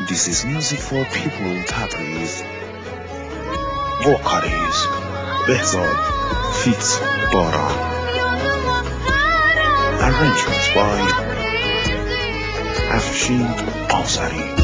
This is music for people Tabriz. Vocalist Behzad Fitz Baran. Arrangements by Afshin Ansari.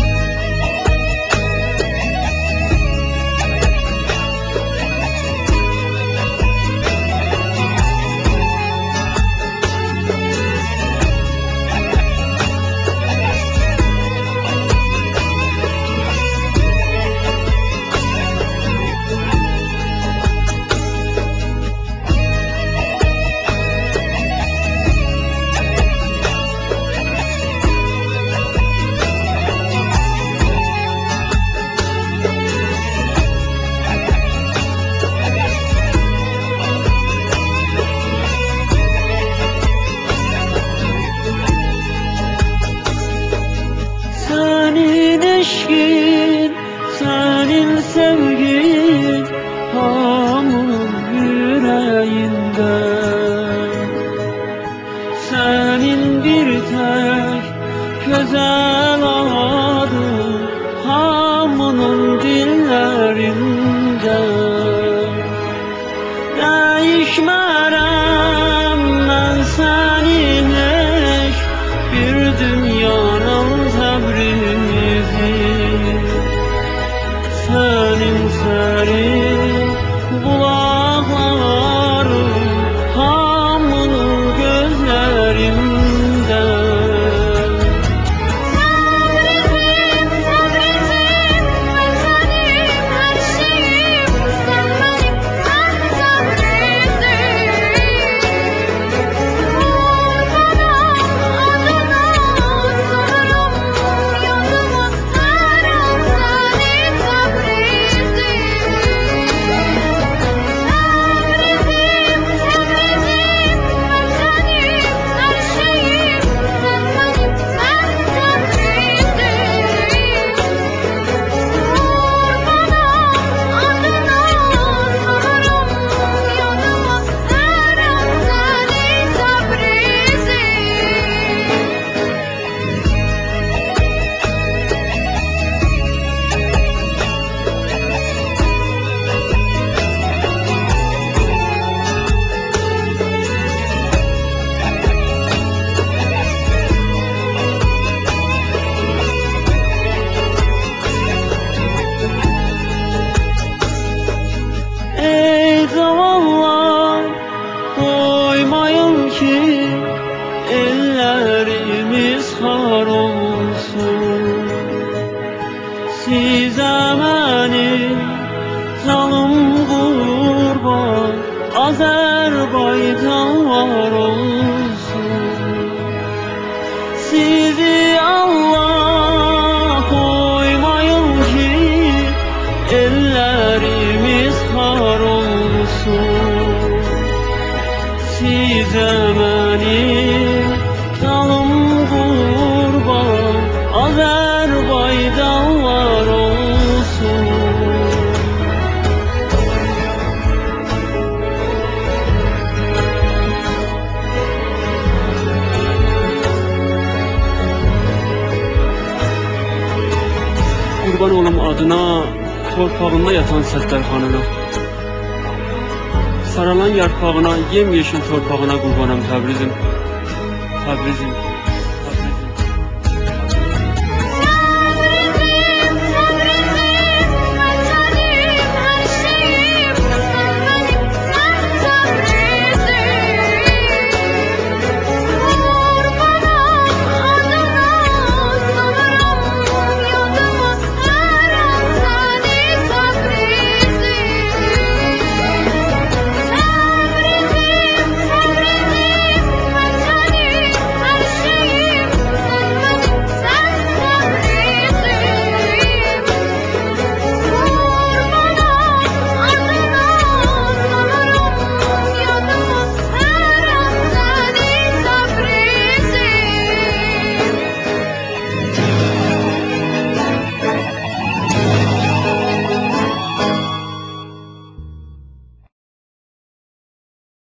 Eşkin, senin sevgin hamur yüreğinde. Senin bir tek güzel adın hamının dillerinde. Değişmərəm mən sənin heç bir dünyanın Təbrizi. Senin serin kulakların hamının gözlerinde. Koymayın ki ellerimiz har olsun. Size benim canım kurban, Azerbaycan var olsun. Sizi Allah koymayın ki ellerimiz har olsun. Size benim canım kurban, Azerbaycan var olsun. Kurban olum adına, torpağında yatan Səttarxanına. Saralan yarpağına, yemyeşil torpağına kurbanım Təbrizim, Təbrizim.